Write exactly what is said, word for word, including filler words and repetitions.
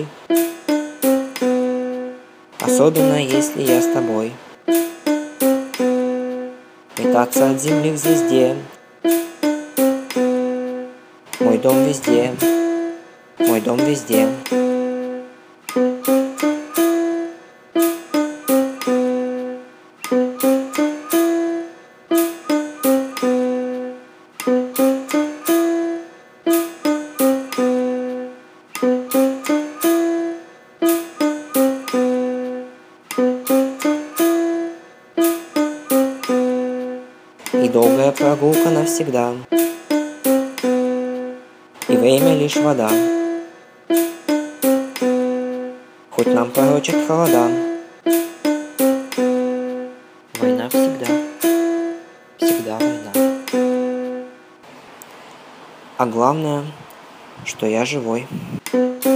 покой, особенно если я с тобой. Метаться от земли к звезде, мой дом везде, мой дом везде. И долгая прогулка навсегда, и время лишь вода, хоть нам пророчат холода. Война всегда, всегда война. А главное, что я живой.